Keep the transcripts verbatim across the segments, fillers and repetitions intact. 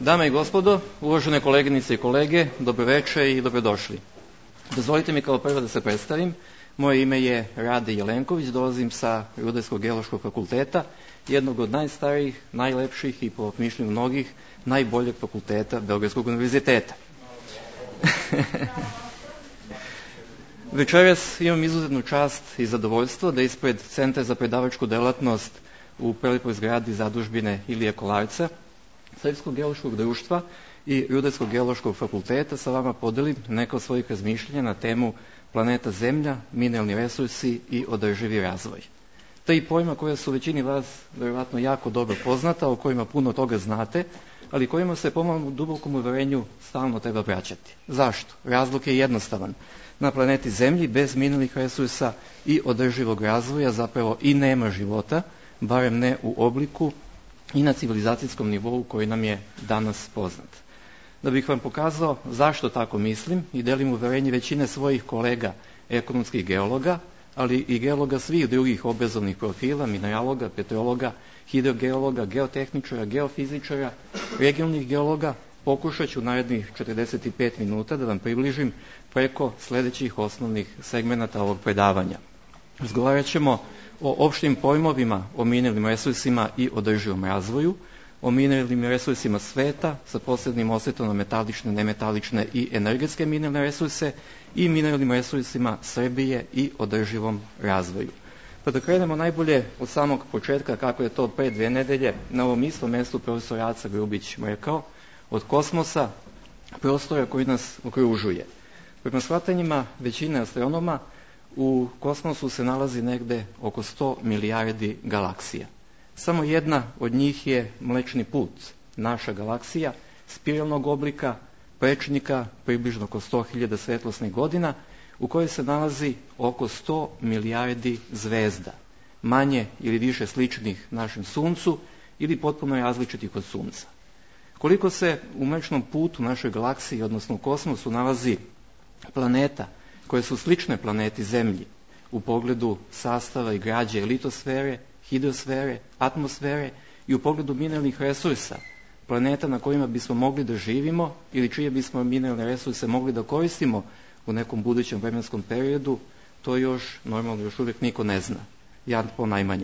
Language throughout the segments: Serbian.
Dame i gospodo, uvažene koleginice i kolege, dobroveče i dobrodošli. Dozvolite mi kao prvo da se predstavim. Moje ime je Rade Jelenković, dolazim sa Rudarsko-geološkog fakulteta, jednog od najstarijih, najlepših i po mišljenju mnogih najboljeg fakulteta Beogradskog univerziteta. Večeras imam izuzetnu čast i zadovoljstvo da ispred Centra za predavačku delatnost u prelepoj zgradi zadužbine Ilije Kolarca, Srpskog geološkog društva i Rudarskog geološkog fakulteta sa vama podelim neka od svojih razmišljanja na temu planeta Zemlja, mineralni resursi i održivi razvoj. Tri pojma koja su većini vas verovatno jako dobro poznata, o kojima puno toga znate, ali kojima se po mom dubokom uverenju stalno treba vraćati. Zašto? Razlog je jednostavan. Na planeti Zemlji bez mineralnih resursa i održivog razvoja zapravo i nema života, barem ne u obliku i na civilizacijskom nivou koji nam je danas poznat. Da bih vam pokazao zašto tako mislim i delim uverenje većine svojih kolega ekonomskih geologa, ali i geologa svih drugih obrazovnih profila, mineraloga, petrologa, hidrogeologa, geotehničara, geofizičara, regionalnih geologa, pokušat ću narednih četrdeset pet minuta da vam približim preko sledećih osnovnih segmenata ovog predavanja. Razgovarat ćemo o opštim pojmovima o mineralnim resursima i održivom razvoju, o mineralnim resursima sveta sa posebnim osvrtom na metalične, nemetalične i energetske mineralne resurse i mineralnim resursima Srbije i održivom razvoju. Pa da krenemo najbolje od samog početka, kako je to pre dve nedelje na ovom istom mestu profesor Aca Grubić rekao, od kosmosa, prostora koji nas okružuje. Prema shvatanjima većine astronoma, u kosmosu se nalazi negde oko sto milijardi galaksija. Samo jedna od njih je Mlečni put, naša galaksija, spiralnog oblika, prečnika, približno oko sto hiljada svetlosnih godina, u kojoj se nalazi oko sto milijardi zvezda, manje ili više sličnih našem Suncu ili potpuno različitih od Sunca. Koliko se u Mlečnom putu našoj galaksiji, odnosno u kosmosu, nalazi planeta koje su slične planeti Zemlji u pogledu sastava i građe litosfere, hidrosfere, atmosfere i u pogledu mineralnih resursa, planeta na kojima bismo mogli da živimo ili čije bismo mineralne resurse mogli da koristimo u nekom budućem vremenskom periodu, to još normalno još uvijek niko ne zna. Ja po najmanje.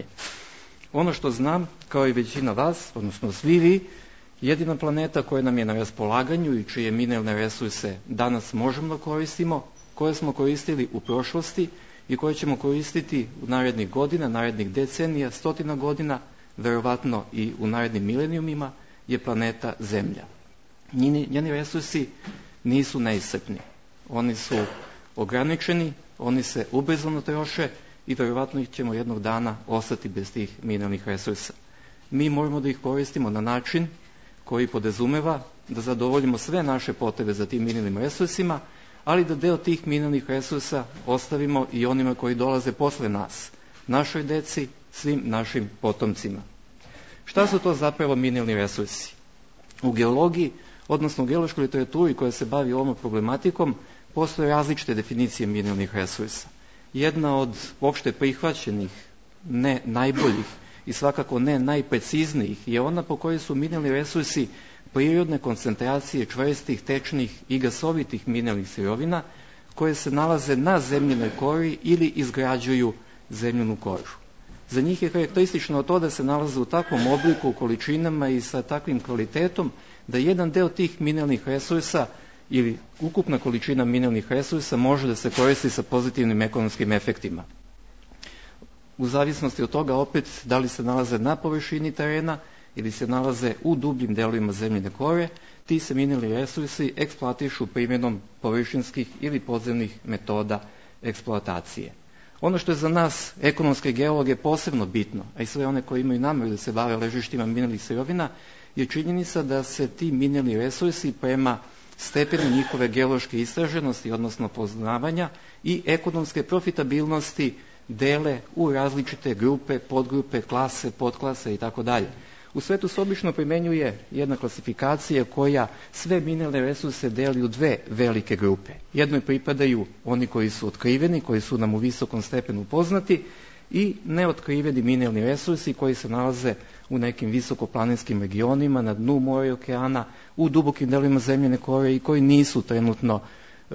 Ono što znam, kao i većina vas, odnosno svi vi, jedina planeta koja nam je na raspolaganju i čije mineralne resurse danas možemo da koristimo, koje smo koristili u prošlosti i koje ćemo koristiti u narednih godina, narednih decenija, stotina godina, verovatno i u narednim milenijumima, je planeta Zemlja. Njeni, njeni resursi nisu neiscrpni. Oni su ograničeni, oni se ubrzano troše i verovatno ih ćemo jednog dana ostati bez tih mineralnih resursa. Mi moramo da ih koristimo na način koji podrazumeva da zadovoljimo sve naše potrebe za tim mineralnim resursima, ali da deo tih mineralnih resursa ostavimo i onima koji dolaze posle nas, našoj deci, svim našim potomcima. Šta su to zapravo mineralni resursi? U geologiji, odnosno u geološkoj literaturi koja se bavi ovom problematikom, postoje različite definicije mineralnih resursa. Jedna od opšte prihvaćenih, ne najboljih i svakako ne najpreciznijih, je ona po kojoj su mineralni resursi prirodne koncentracije čvrstih, tečnih i gasovitih mineralnih sirovina koje se nalaze na zemljenoj kori ili izgrađuju zemljenu koru. Za njih je karakteristično to da se nalaze u takvom obliku, količinama i sa takvim kvalitetom da jedan deo tih mineralnih resursa ili ukupna količina mineralnih resursa može da se koristi sa pozitivnim ekonomskim efektima. U zavisnosti od toga opet da li se nalaze na površini terena ili se nalaze u dubljim delovima zemljene kore, ti se mineralni resursi eksploatišu primjenom površinskih ili podzemnih metoda eksploatacije. Ono što je za nas, ekonomske geologe, posebno bitno, a i sve one koji imaju nameru da se bave ležištima mineralnih sirovina, je činjenica da se ti mineralni resursi prema stepenu njihove geološke istraženosti, odnosno poznavanja i ekonomske profitabilnosti dele u različite grupe, podgrupe, klase, podklase i tako dalje. U svetu se obično primenjuje jedna klasifikacija koja sve mineralne resurse deli u dve velike grupe. Jednoj pripadaju oni koji su otkriveni, koji su nam u visokom stepenu poznati, i neotkriveni mineralni resursi koji se nalaze u nekim visokoplaninskim regionima, na dnu mora i okeana, u dubokim delima zemljene kore i koji nisu trenutno e,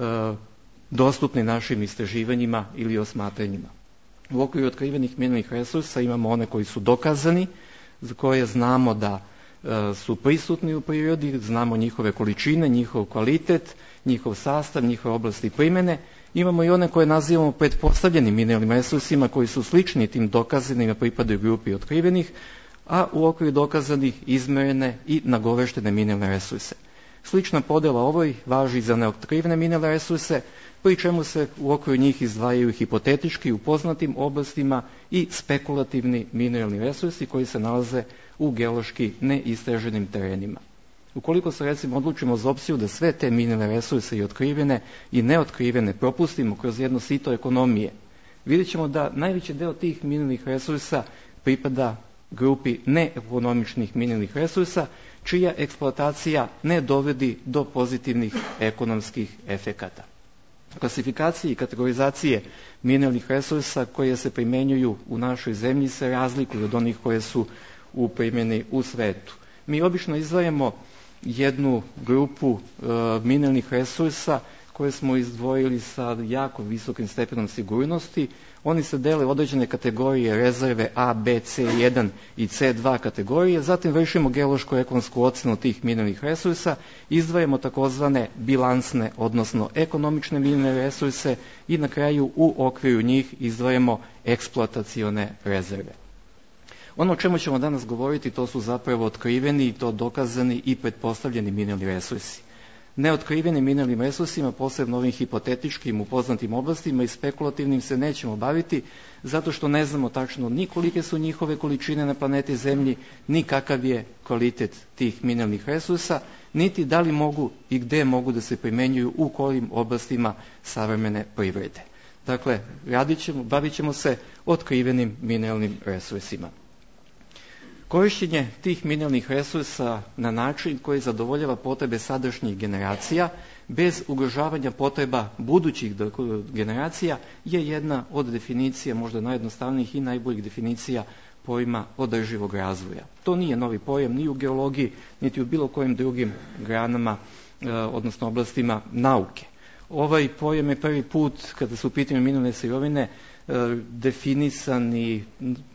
dostupni našim istraživanjima ili osmatranjima. U okviru otkrivenih mineralnih resursa imamo one koji su dokazani, za koje znamo da e, su prisutni u prirodi, znamo njihove količine, njihov kvalitet, njihov sastav, njihove oblasti primene. Imamo i one koje nazivamo pretpostavljenim mineralnim resursima koji su slični tim dokazanim, a pripadaju grupi otkrivenih, a u okviru dokazanih izmerene i nagoveštene mineralne resurse. Slična podela ovoj važi za neotkrivene mineralne resurse, pri čemu se u okviru njih izdvajaju hipotetički u poznatim oblastima i spekulativni mineralni resursi koji se nalaze u geološki neistraženim terenima. Ukoliko se recimo odlučimo za opciju da sve te mineralne resurse i otkrivene i neotkrivene propustimo kroz jedno sito ekonomije, vidjet ćemo da najveći deo tih mineralnih resursa pripada grupi neekonomičnih mineralnih resursa, čija eksploatacija ne dovodi do pozitivnih ekonomskih efekata. Klasifikacije i kategorizacije mineralnih resursa koje se primenjuju u našoj zemlji se razlikuju od onih koje su u primjeni u svetu. Mi obično izdvajamo jednu grupu e, mineralnih resursa koje smo izdvojili sa jako visokim stepenom sigurnosti. Oni se dele u određene kategorije rezerve A, B, C jedan i C dva kategorije, zatim vršimo geološko-ekonomsku ocenu tih mineralnih resursa, izdvajamo takozvane bilansne, odnosno ekonomične mineralne resurse i na kraju u okviru njih izdvajamo eksploatacione rezerve. Ono o čemu ćemo danas govoriti to su zapravo otkriveni i to dokazani i pretpostavljeni mineralni resursi. Neotkrivenim mineralnim resursima, posebno ovim hipotetičkim u poznatim oblastima i spekulativnim se nećemo baviti zato što ne znamo tačno ni kolike su njihove količine na planeti Zemlji, ni kakav je kvalitet tih mineralnih resursa, niti da li mogu i gde mogu da se primenjuju u kojim oblastima savremene privrede. Dakle, radit ćemo, bavit ćemo se otkrivenim mineralnim resursima. Korišćenje tih mineralnih resursa na način koji zadovoljava potrebe sadašnjih generacija bez ugrožavanja potreba budućih generacija je jedna od definicija, možda najjednostavnijih i najboljih definicija pojma održivog razvoja. To nije novi pojam ni u geologiji, niti u bilo kojim drugim granama, odnosno oblastima nauke. Ovaj pojam je prvi put, kada su u pitanju mineralne sirovine, definisan i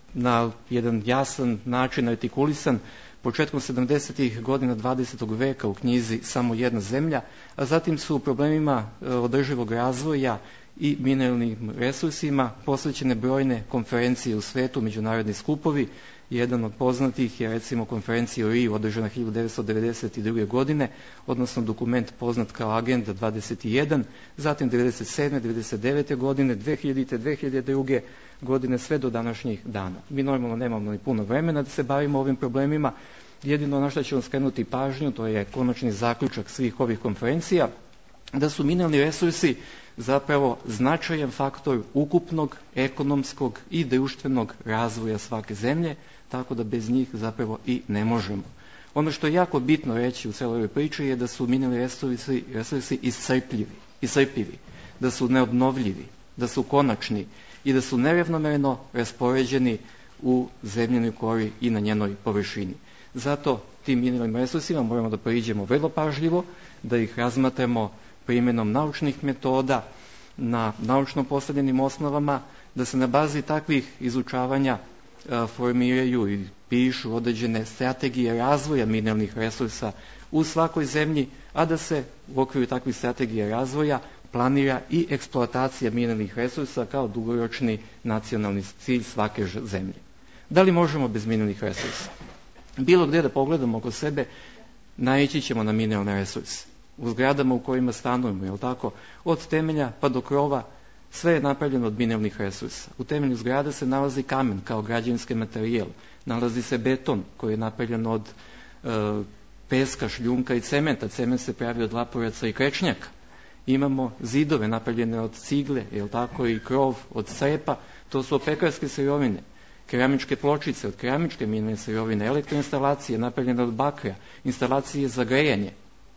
na jedan jasan način artikulisan početkom sedamdesetih godina dvadesetog veka u knjizi Samo jedna zemlja, a zatim su u problemima održivog razvoja i mineralnim resursima posvećene brojne konferencije u svetu, međunarodni skupovi. Jedan od poznatih je recimo konferencija u Riju održana hiljadu devetsto devedeset druge. godine, odnosno dokument poznat kao Agenda dvadeset jedan, zatim devedeset sedme. devedeset devete. godine, dve hiljadite. dve hiljade druge. godine, sve do današnjih dana. Mi normalno nemamo ni puno vremena da se bavimo ovim problemima, jedino na što ćemo skrenuti pažnju, to je konačni zaključak svih ovih konferencija, da su mineralni resursi zapravo značajan faktor ukupnog, ekonomskog i društvenog razvoja svake zemlje, tako da bez njih zapravo i ne možemo. Ono što je jako bitno reći u celoj ovoj priči je da su mineralni resursi, resursi iscrpljivi, iscrpljivi, da su neobnovljivi, da su konačni i da su neravnomerno raspoređeni u zemljenoj kori i na njenoj površini. Zato tim mineralnim resursima moramo da priđemo vrlo pažljivo, da ih razmatramo primjenom naučnih metoda na naučno postavljenim osnovama, da se na bazi takvih izučavanja a, formiraju i pišu određene strategije razvoja mineralnih resursa u svakoj zemlji, a da se u okviru takvih strategija razvoja planira i eksploatacija mineralnih resursa kao dugoročni nacionalni cilj svake zemlje. Da li možemo bez mineralnih resursa? Bilo gdje da pogledamo oko sebe, naići ćemo na mineralne resurse. U zgradama u kojima stanujemo, je li tako? Od temelja pa do krova, sve je napravljeno od mineralnih resursa. U temelju zgrada se nalazi kamen kao građevinski materijal, nalazi se beton koji je napravljen od e, peska, šljunka i cementa. Cement se pravi od laporaca i krečnjaka. Imamo zidove napravljene od cigle, je li tako, i krov od crepa, to su opekarske sirovine. Keramičke pločice od keramičke mineralne sirovine, elektroinstalacije napravljene od bakra, instalacije za grejanje,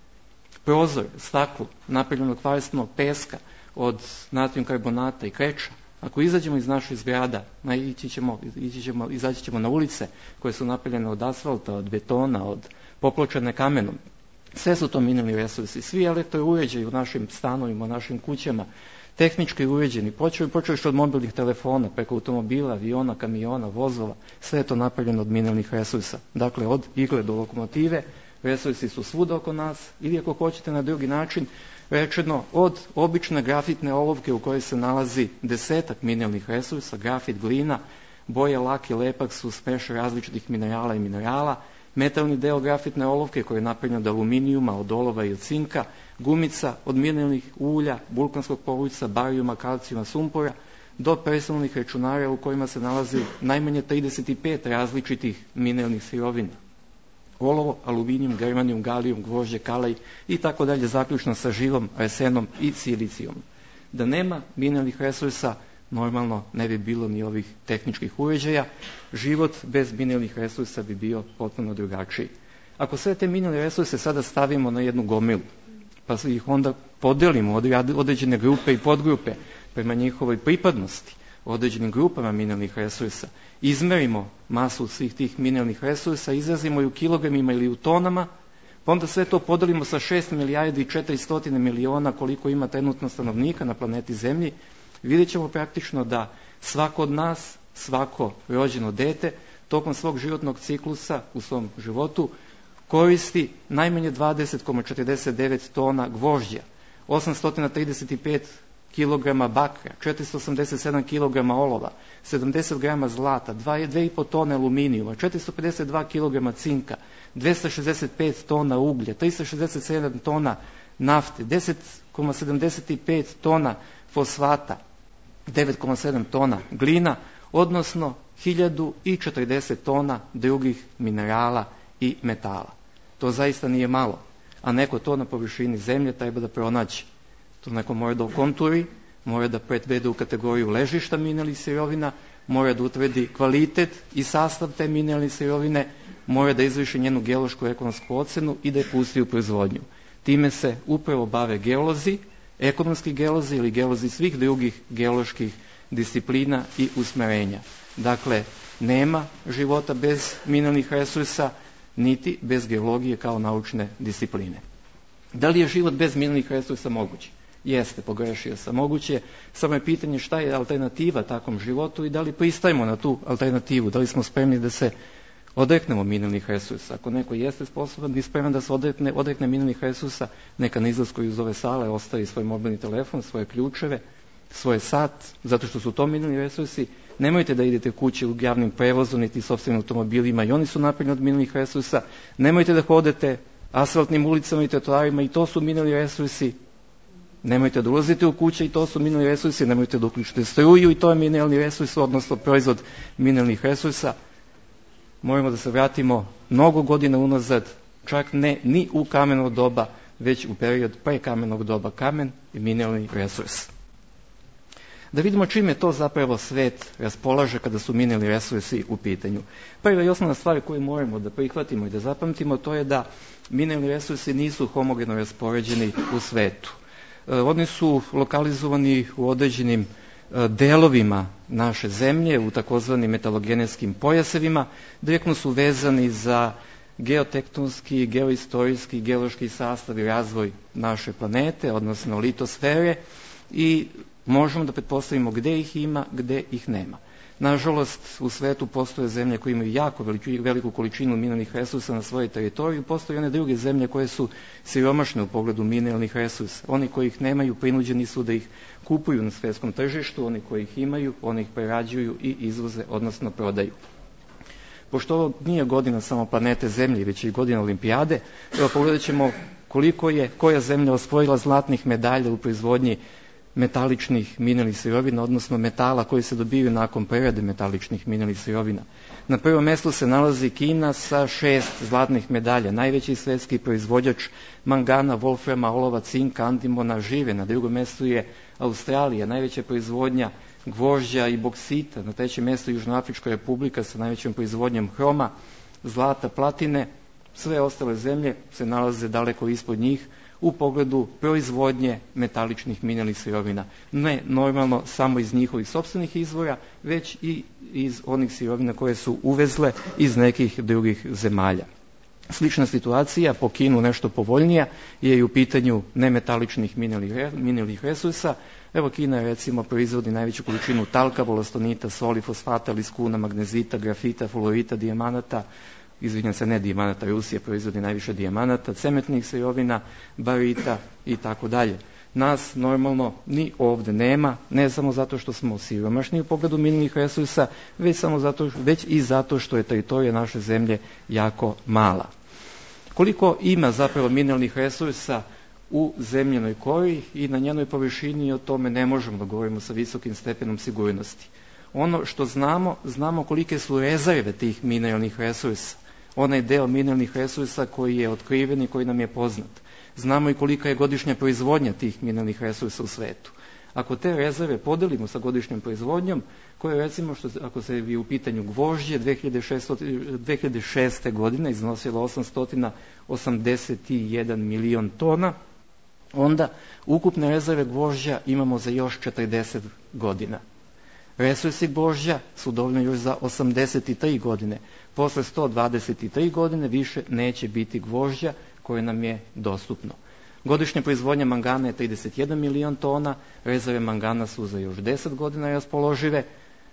prozor, staklo, napravljeno od kvarstnog peska, od natrijum karbonata i kreča. Ako izađemo iz naših zgrada, ići ćemo, ići ćemo, izaći ćemo na ulice koje su napravljene od asfalta, od betona, od popločane kamenom. Sve su to mineralni resursi. Svi elektrouređaji u našim stanovima, u našim kućama, tehnički uređeni, počeš od mobilnih telefona, preko automobila, aviona, kamiona, vozova, sve je to napravljeno od mineralnih resursa. Dakle, od igle do lokomotive, resursi su svuda oko nas, ili ako hoćete na drugi način, rečeno od obične grafitne olovke u kojoj se nalazi desetak mineralnih resursa, grafit, glina, boje, lak i lepak su smeš različitih minerala i minerala, metalni deo grafitne olovke koji je napravljen od aluminijuma, od olova i od cinka, gumica od mineralnih ulja, vulkanskog povrća, barijuma, kalcijuma, sumpora, do personalnih računara u kojima se nalazi najmanje trideset pet različitih mineralnih sirovina. Olovo, aluminijum, germanijum, galijum, gvožđe, kalaj i tako dalje, zaključno sa živom, arsenom i silicijom. Da nema mineralnih resursa, normalno ne bi bilo ni ovih tehničkih uređaja. Život bez mineralnih resursa bi bio potpuno drugačiji. Ako sve te mineralne resurse sada stavimo na jednu gomilu, pa ih onda podelimo od određene grupe i podgrupe prema njihovoj pripadnosti, određenim grupama mineralnih resursa, izmerimo masu svih tih mineralnih resursa, izrazimo je u kilogramima ili u tonama, pa onda sve to podelimo sa šest milijardi i četiristo miliona koliko ima trenutno stanovnika na planeti Zemlji, vidjet ćemo praktično da svako od nas, svako rođeno dete, tokom svog životnog ciklusa u svom životu koristi najmanje dvadeset zarez četrdeset devet tona gvožđa, osamsto trideset pet kilograma bakra, četiristo osamdeset sedam kilograma olova, sedamdeset grama zlata, dva i po tone aluminijuma, četiristo pedeset dva kilograma cinka, dvesta šezdeset pet tona uglja, trista šezdeset sedam tona nafte, deset zarez sedamdeset pet tona fosfata, devet zarez sedam tona glina, odnosno hiljadu četrdeset tona drugih minerala i metala. To zaista nije malo, a neko to na površini zemlje treba da pronaći. To neko mora da okonturi, mora da predvede u kategoriju ležišta mineralnih sirovina, mora da utvrdi kvalitet i sastav te mineralne sirovine, mora da izvrši njenu geološku ekonomsku ocenu i da je pusti u proizvodnju. Time se upravo bave geolozi, ekonomski geolozi ili geolozi svih drugih geoloških disciplina i usmerenja. Dakle, nema života bez mineralnih resursa, niti bez geologije kao naučne discipline. Da li je život bez mineralnih resursa moguć? Jeste, pogrešio sam. Moguće, samo je pitanje šta je alternativa takvom životu i da li pristajemo na tu alternativu, da li smo spremni da se odreknemo mineralnih resursa. Ako neko jeste sposoban i spreman da se odrekne, odrekne mineralnih resursa, neka na izlasku iz ove sale ostavi svoj mobilni telefon, svoje ključeve, svoj sat, zato što su to mineralni resursi. Nemojte da idete kući u javnim prevozom, niti sopstvenim automobilima, i oni su napravljeni od mineralnih resursa. Nemojte da hodete asfaltnim ulicama i trotoarima, i to su mineralni resursi. Nemojte da ulazite u kuće, i to su mineralni resursi. Nemojte da uključite struju, i to je mineralni resurs, odnosno proizvod mineralnih resursa. Moramo da se vratimo mnogo godina unazad, čak ne ni u kameno doba, već u period pre kamenog doba. Kamen je mineralni resurs. Da vidimo čime to zapravo svet raspolaže kada su mineralni resursi u pitanju. Prva i osnovna stvar koju moramo da prihvatimo i da zapamtimo, to je da mineralni resursi nisu homogeno raspoređeni u svetu. Oni su lokalizovani u određenim delovima naše zemlje, u takozvanim metalogenetskim pojasevima, direktno su vezani za geotektonski, geoistorijski, geološki sastav i razvoj naše planete, odnosno litosfere, i možemo da pretpostavimo gde ih ima, gde ih nema. Nažalost, u svetu postoje zemlje koje imaju jako veliku količinu mineralnih resursa na svojoj teritoriji, postoje one druge zemlje koje su siromašne u pogledu mineralnih resursa. Oni koji ih nemaju prinuđeni su da ih kupuju na svetskom tržištu, oni koji ih imaju, oni ih prerađuju i izvoze, odnosno prodaju. Pošto ovo nije godina samo planete Zemlje, već i godina olimpijade, evo pogledat ćemo koliko je koja zemlja osvojila zlatnih medalja u proizvodnji metaličnih mineralnih sirovina, odnosno metala koji se dobiju nakon prerade metaličnih mineralnih sirovina. Na prvom mjestu se nalazi Kina sa šest zlatnih medalja, najveći svetski proizvođač mangana, wolframa, olova, cinka, andimona, žive. Na drugom mjestu je Australija, najveća proizvodnja gvožđa i boksita. Na trećem mjestu Južnoafrička republika sa najvećom proizvodnjom hroma, zlata, platine. Sve ostale zemlje se nalaze daleko ispod njih u pogledu proizvodnje metaličnih mineralnih sirovina. Ne normalno samo iz njihovih sopstvenih izvora, već i iz onih sirovina koje su uvezle iz nekih drugih zemalja. Slična situacija, po Kinu nešto povoljnija, je i u pitanju nemetaličnih mineralnih resursa. Evo Kina recimo proizvodi najveću količinu talka, wollastonita, soli, fosfata, liskuna, magnezita, grafita, fluorita, dijamanata, izvinjam se, ne dijamanata, Rusija proizvodi najviše dijamanata, cementnih sirovina, barita i tako dalje. Nas normalno ni ovdje nema, ne samo zato što smo siromašni u pogledu mineralnih resursa, već, samo zato, već i zato što je teritorija naše zemlje jako mala. Koliko ima zapravo mineralnih resursa u zemljenoj kori i na njenoj površini, o tome ne možemo da govorimo sa visokim stepenom sigurnosti. Ono što znamo, znamo kolike su rezerve tih mineralnih resursa, onaj deo mineralnih resursa koji je otkriven i koji nam je poznat. Znamo i kolika je godišnja proizvodnja tih mineralnih resursa u svetu. Ako te rezerve podelimo sa godišnjom proizvodnjom, koje recimo, što, ako se je u pitanju gvožđe, dve hiljade šeste. godine iznosilo osamsto osamdeset jedan milion tona, onda ukupne rezerve gvožđa imamo za još četrdeset godina. Resursi gvožđa su dovoljni još za osamdeset tri godine. Posle sto dvadeset tri godine više neće biti gvožđa koje nam je dostupno. Godišnja proizvodnja mangana je trideset jedan milion tona, rezerve mangana su za još deset godina raspoložive.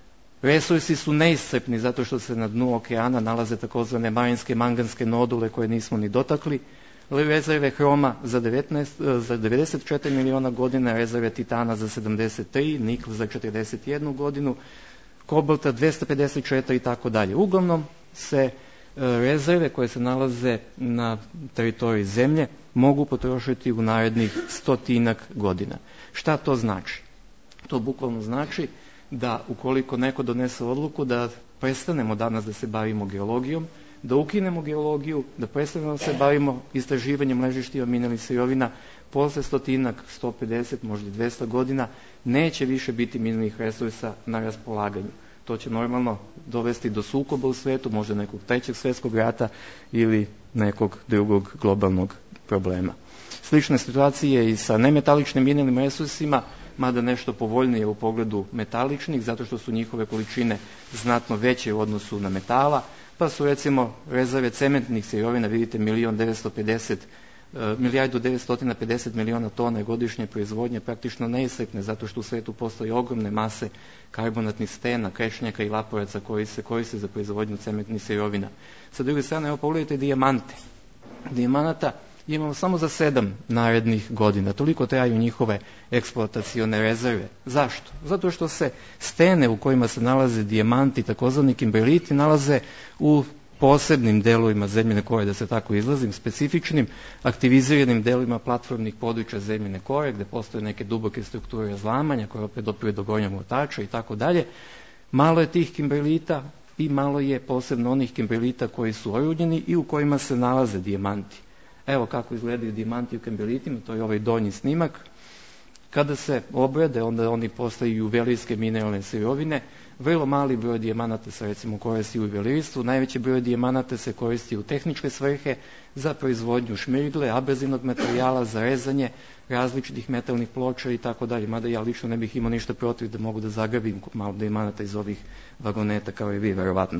Resursi su neiscrpni zato što se na dnu okeana nalaze takozvane marinske manganske nodule koje nismo ni dotakli. Rezerve hroma za, devetnaest, za devedeset četiri miliona godina, rezerve titana za sedamdeset tri, nikl za četrdeset jednu godinu, kobalta dvesta pedeset četiri i tako dalje. Uglavnom se rezerve koje se nalaze na teritoriji zemlje mogu potrošiti u narednih stotinak godina. Šta to znači? To bukvalno znači da ukoliko neko donese odluku da prestanemo danas da se bavimo geologijom, da ukinemo geologiju, da prestanemo da se bavimo istraživanjem ležištima mineralnih sirovina, posle stotinak, sto pedeset, možda dvesta godina, neće više biti mineralnih resursa na raspolaganju. To će normalno dovesti do sukoba u svetu, možda nekog trećeg svjetskog rata ili nekog drugog globalnog problema. Slična situacija je i sa nemetaličnim mineralnim resursima, mada nešto povoljnije u pogledu metaličnih, zato što su njihove količine znatno veće u odnosu na metala, pa su recimo rezerve cementnih sirovina, vidite, milion devetsto pedeset milijardu devetsto pedeset miliona tona godišnje proizvodnje praktično neiscrpne, zato što u svetu postoji ogromne mase karbonatnih stena, krešnjaka i laporaca koji se koriste za proizvodnju cementnih sirovina. Sa druge strane, evo pogledajte dijamante. Dijamanata imamo samo za sedam narednih godina. Toliko traju njihove eksploatacione rezerve. Zašto? Zato što se stene u kojima se nalaze dijamanti, takozvani kimberliti, nalaze u posebnim delovima zemljene kore, da se tako izrazim, specifičnim aktiviziranim delovima platformnih područja zemljene kore, gde postoje neke duboke strukture razlamanja koje opet dopire do gornjeg motača i tako dalje. Malo je tih kimberlita i malo je posebno onih kimberlita koji su orudjeni i u kojima se nalaze dijamanti. Evo kako izgledaju dijamanti u kimberlitima, to je ovaj donji snimak. Kada se obrade, onda oni postaju juvelirske mineralne sirovine. Vrlo mali broj dijamanata se recimo koristi u juvelirstvu, najveći broj dijamanata se koristi u tehničke svrhe za proizvodnju šmirgle, abrazivnog materijala, za rezanje različitih metalnih ploča i tako dalje. Mada ja lično ne bih imao ništa protiv da mogu da zagrabim malo dijamanata iz ovih vagoneta kao i vi, verovatno.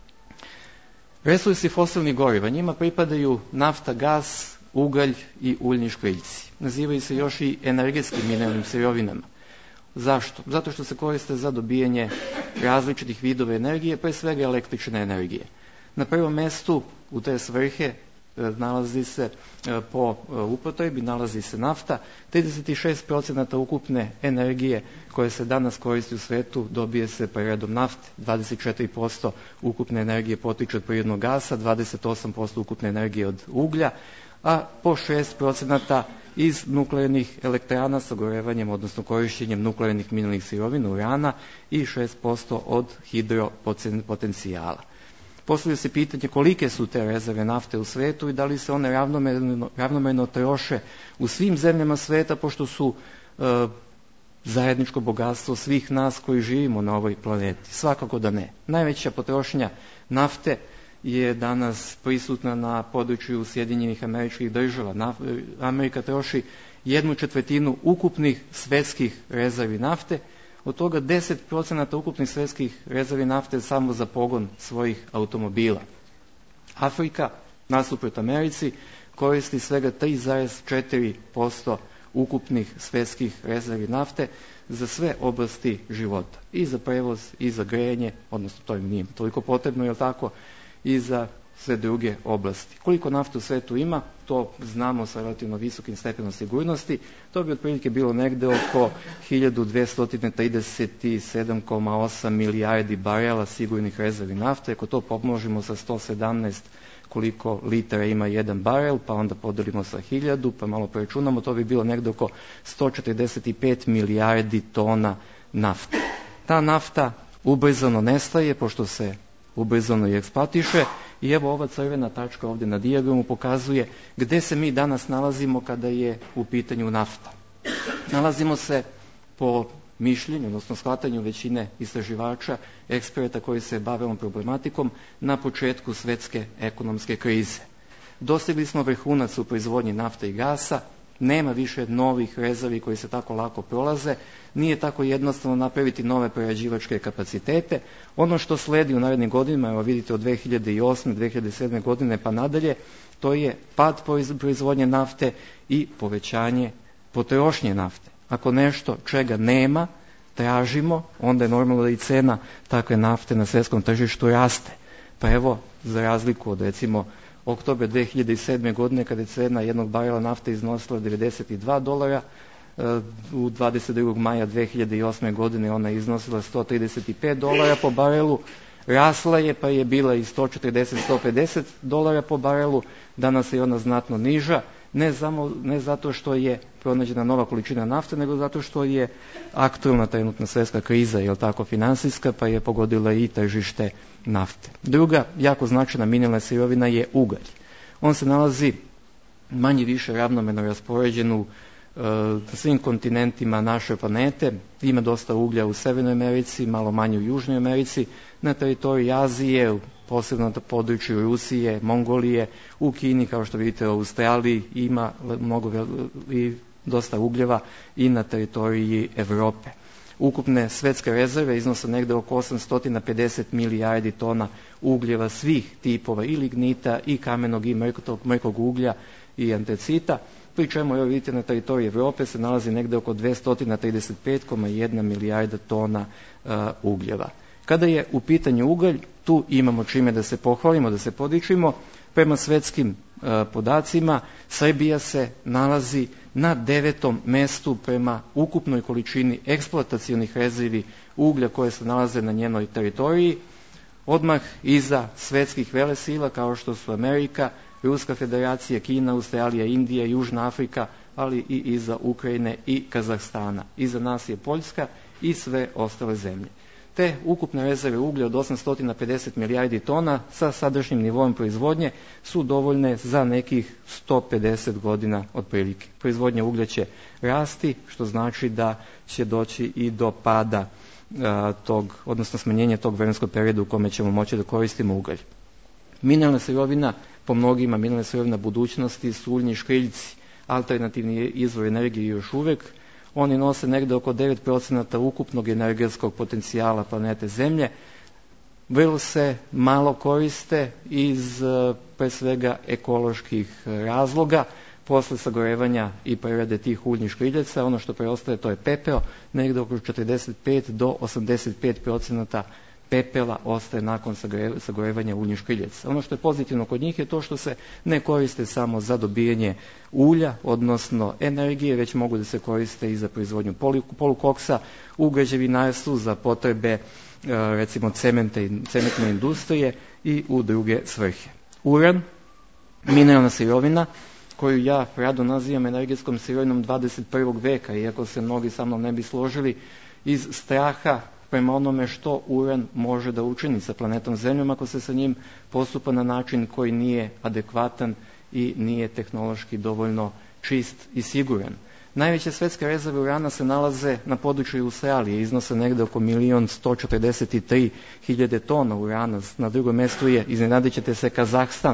Resursi fosilnih goriva, njima pripadaju nafta, gas, ugalj i uljni škriljci. Nazivaju se još i energetskim mineralnim sirovinama. Zašto? Zato što se koriste za dobijanje različitih vidova energije, pre svega električne energije. Na prvom mestu u te svrhe nalazi se po upotrebi, nalazi se nafta. trideset šest posto ukupne energije koje se danas koristi u svetu dobije se preradom nafte, dvadeset četiri posto ukupne energije potiče od prirodnog gasa, dvadeset osam posto ukupne energije od uglja, a po šest posto iz nuklearnih elektrana sa gorevanjem, odnosno korišćenjem nuklearnih mineralnih sirovina, urana, i šest posto od hidropotencijala. Postavlja se pitanje kolike su te rezerve nafte u svetu i da li se one ravnomerno, ravnomerno troše u svim zemljama sveta, pošto su e, zajedničko bogatstvo svih nas koji živimo na ovoj planeti. Svakako da ne. Najveća potrošnja nafte je danas prisutna na području Sjedinjenih Američkih Država. Amerika troši jednu četvrtinu ukupnih svetskih rezervi nafte, od toga deset posto ukupnih svetskih rezervi nafte samo za pogon svojih automobila. Afrika nasuprot Americi, koristi svega tri zarez četiri posto ukupnih svjetskih rezervi nafte za sve oblasti života. I za prevoz, i za grejanje, odnosno to im nije toliko potrebno, jel tako, i za sve druge oblasti. Koliko nafte u svetu ima, to znamo sa relativno visokim stepenom sigurnosti. To bi otprilike bilo negde oko hiljadu dvesta trideset sedam zarez osam milijardi barela sigurnih rezervi nafte. Ako to pomnožimo sa sto sedamnaest koliko litara ima jedan barel, pa onda podelimo sa hiljadu, pa malo preračunamo, to bi bilo negde oko sto četrdeset pet milijardi tona nafte. Ta nafta ubrzano nestaje, pošto se ubrzano i eksploatiše, i evo ova crvena tačka ovdje na dijagramu pokazuje gde se mi danas nalazimo kada je u pitanju nafta. Nalazimo se po mišljenju, odnosno shvatanju većine istraživača, eksperta koji se bave ovom problematikom, na početku svetske ekonomske krize. Dostigli smo vrhunac u proizvodnji nafte i gasa, nema više novih rezervi koji se tako lako prolaze, nije tako jednostavno napraviti nove prerađivačke kapacitete. Ono što sledi u narednim godinama, evo vidite od dve hiljade osme. do dve hiljade sedme. godine pa nadalje, to je pad proizvodnje nafte i povećanje potrošnje nafte. Ako nešto čega nema tražimo, onda je normalno da i cena takve nafte na svjetskom tržištu raste. Pa evo, za razliku od recimo oktobra dve hiljade sedme. godine kada je cena jednog barela nafte iznosila devedeset dva dolara, u dvadeset drugog maja dve hiljade osme. godine ona je iznosila sto trideset pet dolara po barelu, rasla je pa je bila i sto četrdeset do sto pedeset dolara po barelu, danas je ona znatno niža, ne, samo, ne zato što je pronađena nova količina nafte, nego zato što je aktualna trenutna svjetska kriza, jel tako, finansijska, pa je pogodila i tržište nafte. Druga jako značajna mineralna sirovina je ugalj. On se nalazi manje više ravnomerno raspoređen u na svim kontinentima naše planete. Ima dosta uglja u Severnoj Americi, malo manje u Južnoj Americi, na teritoriji Azije, posebno na području Rusije, Mongolije, u Kini, kao što vidite u Australiji ima mnogo i dosta ugljeva i na teritoriji Evrope. Ukupne svetske rezerve iznose negde oko osamsto pedeset milijardi tona ugljeva svih tipova i lignita i kamenog i mrkog uglja i antacita, pri čemu, evo vidite, na teritoriji Evrope se nalazi negde oko dvesta trideset pet zarez jedna milijarda tona uh, ugljeva. Kada je u pitanju ugalj, tu imamo čime da se pohvalimo, da se podičimo. Prema svetskim uh, podacima, Srbija se nalazi na devetom mestu prema ukupnoj količini eksploatacionih rezervi uglja koje se nalaze na njenoj teritoriji, odmah iza svetskih velesila kao što su Amerika, Ruska federacija, Kina, Australija, Indija, Južna Afrika, ali i iza Ukrajine i Kazahstana. Iza nas je Poljska i sve ostale zemlje. Te ukupne rezerve uglja od osamsto pedeset milijardi tona sa sadašnjim nivoom proizvodnje su dovoljne za nekih sto pedeset godina otprilike. Proizvodnja uglja će rasti, što znači da će doći i do pada a, tog, odnosno smanjenja tog vremenskog perioda u kome ćemo moći da koristimo ugalj. Mineralna sirovina, po mnogima mineralna sirovina budućnosti su uljni škriljci, alternativni izvor energije još uvek. Oni nose negde oko devet procenata ukupnog energetskog potencijala planete Zemlje. Vrlo se malo koriste iz pre svega ekoloških razloga. Posle sagorevanja i prerade tih uljnih škriljaca, ono što preostaje to je pepeo, negde oko četrdeset pet do osamdeset pet procenata pepela ostaje nakon sagorevanja uljnih škriljaca. Ono što je pozitivno kod njih je to što se ne koriste samo za dobijanje ulja, odnosno energije, već mogu da se koriste i za proizvodnju polukoksa, u građevinarstvu, za potrebe recimo cemente, cementne industrije i u druge svrhe. Uran, mineralna sirovina, koju ja rado nazivam energetskom sirovinom dvadeset prvog veka, iako se mnogi sa mnom ne bi složili, iz straha prema onome što uran može da učini sa planetom Zemljom ako se sa njim postupa na način koji nije adekvatan i nije tehnološki dovoljno čist i siguran. Najveće svetske rezerve urana se nalaze na području Australije, iznose negde oko milion sto četrdeset tri hiljade tona urana. Na drugom mjestu je, iznenadit ćete se, Kazahstan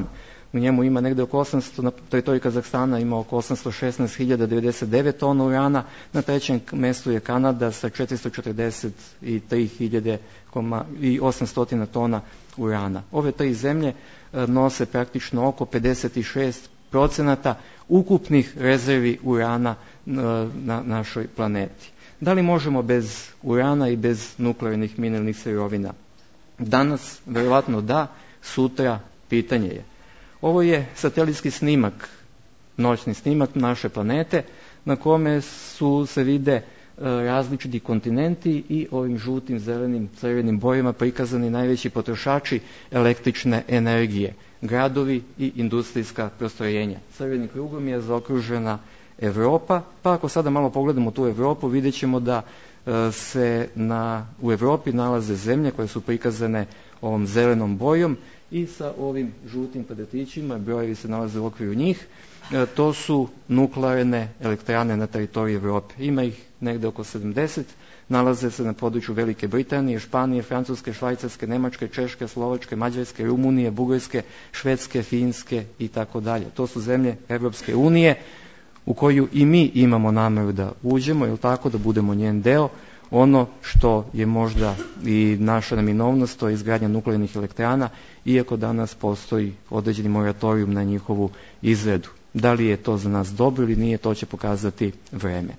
u njemu ima negdje oko osamsto, na teritoriji Kazahstana ima oko osamsto šesnaest hiljada devedeset devet tona urana, na trećem mjestu je Kanada sa četiristo četrdeset tri hiljade i osamsto tona urana. Ove tri zemlje nose praktično oko pedeset šest procenata ukupnih rezervi urana na našoj planeti. Da li možemo bez urana i bez nuklearnih mineralnih sirovina? Danas vjerojatno da, sutra pitanje je. Ovo je satelitski snimak, noćni snimak naše planete na kome su se vide različiti kontinenti i ovim žutim, zelenim, crvenim bojama prikazani najveći potrošači električne energije, gradovi i industrijska postrojenja. Crvenim krugom je zaokružena Europa, pa ako sada malo pogledamo tu Europu, vidjet ćemo da se na, u Europi nalaze zemlje koje su prikazane ovom zelenom bojom i sa ovim žutim kvadratićima, brojevi se nalaze u okviru njih, to su nuklearne elektrane na teritoriji Europe. Ima ih negdje oko sedamdeset, nalaze se na području Velike Britanije, Španije, Francuske, Švajcarske, Nemačke, Češke, Slovačke, Mađarske, Rumunije, Bugarske, Švedske, Finske i tako dalje. To su zemlje Europske unije u koju i mi imamo namjeru da uđemo, jel tako, da budemo njen deo. Ono što je možda i naša neminovnost, to je izgradnja nuklearnih elektrana, iako danas postoji određeni moratorijum na njihovu izradu. Da li je to za nas dobro ili nije, to će pokazati vreme.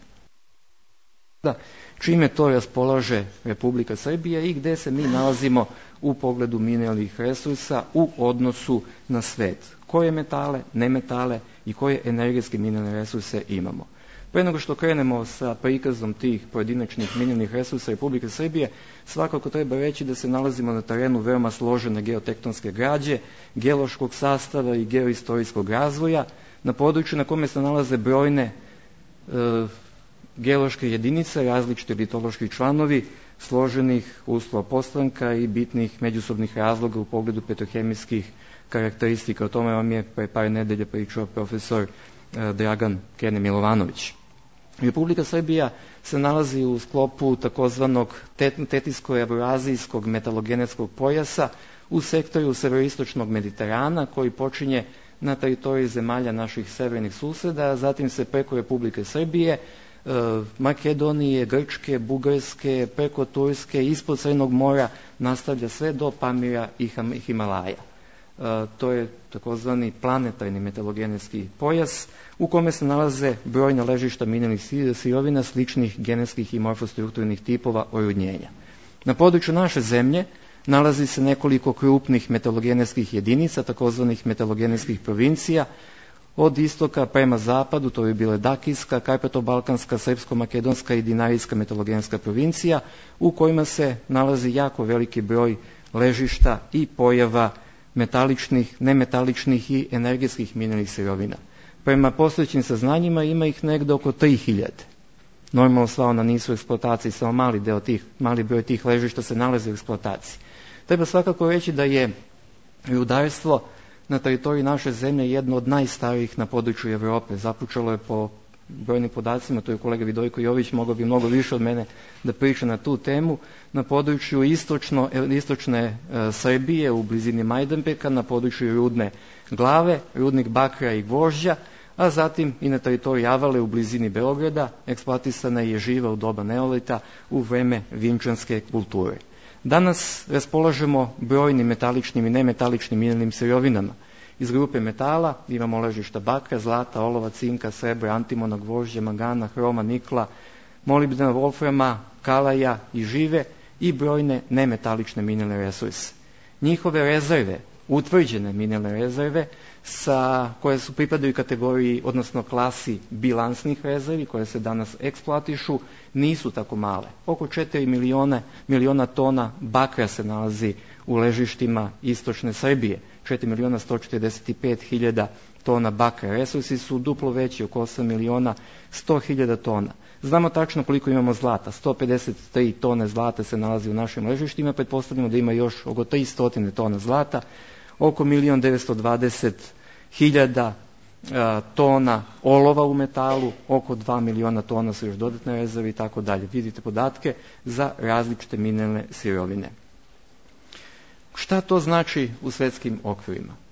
Da, čime to raspolaže Republika Srbija i gdje se mi nalazimo u pogledu mineralnih resursa u odnosu na svet. Koje metale, nemetale i koje energetske mineralne resurse imamo. Pre nego što krenemo sa prikazom tih pojedinačnih mineralnih resursa Republike Srbije, svakako treba reći da se nalazimo na terenu veoma složene geotektonske građe, geološkog sastava i geoistorijskog razvoja, na području na kome se nalaze brojne e, geološke jedinice, različiti litološki članovi, složenih uslova postanka i bitnih međusobnih razloga u pogledu petrohemijskih karakteristika. O tome vam je pre par nedelja pričao profesor e, Dragan Kene Milovanović. Republika Srbija se nalazi u sklopu takozvanog Tetijsko-Evroazijskog metalogenetskog pojasa u sektoru severoistočnog Mediterana koji počinje na teritoriji zemalja naših severnih susjeda, a zatim se preko Republike Srbije, Makedonije, Grčke, Bugarske, preko Turske, ispod Crnog mora nastavlja sve do Pamira i Himalaja. To je takozvani planetarni metalogenetski pojas u kome se nalaze brojna ležišta mineralnih sirovina sličnih genetskih i morfostrukturnih tipova orudnjenja. Na području naše zemlje nalazi se nekoliko krupnih metalogenetskih jedinica, takozvanih metalogenetskih provincija, od istoka prema zapadu, to bi bile Dakijska, Karpato-Balkanska, Srpsko-Makedonska i Dinarijska metalogenetska provincija, u kojima se nalazi jako veliki broj ležišta i pojava metaličnih, nemetaličnih i energetskih mineralnih sirovina. Prema postojećim saznanjima ima ih negdje oko tri hiljade. Normalno sva ona nisu u eksploataciji, samo mali deo tih, mali broj tih ležišta se nalazi u eksploataciji. Treba svakako reći da je rudarstvo na teritoriji naše zemlje jedno od najstarijih na području Europe. Započelo je po brojnim podacima, to je kolega Vidojko Jović, mogao bi mnogo više od mene da priča na tu temu, na području istočno, istočne e, Srbije u blizini Majdanpeka, na području Rudne Glave, rudnik bakra i gvožđa, a zatim i na teritoriji Avale u blizini Beograda eksploatisana je živa u doba neolita u vreme vinčanske kulture. Danas raspolažemo brojnim metaličnim i nemetaličnim mineralnim sirovinama. Iz grupe metala imamo ležišta bakra, zlata, olova, cinka, srebra, antimona, gvožđa, mangana, hroma, nikla, molibdena, wolframa, kalaja i žive i brojne nemetalične mineralne resurse. Njihove rezerve, utvrđene mineralne rezerve, sa, koje su pripadaju kategoriji, odnosno klasi bilansnih rezervi, koje se danas eksploatišu, nisu tako male. Oko četiri miliona, miliona tona bakra se nalazi u ležištima istočne Srbije. četiri miliona sto četrdeset pet hiljada tona bakra. Resursi su duplo veći, oko osam miliona sto hiljada tona. Znamo tačno koliko imamo zlata. sto pedeset tri tone zlata se nalazi u našim ležištima. Pretpostavljamo da ima još oko tristo tona zlata. Oko milion devetsto dvadeset hiljada tona olova u metalu, oko dva miliona tona su još dodatne rezerve i tako dalje. Vidite podatke za različite mineralne sirovine. Šta to znači u svjetskim okvirima?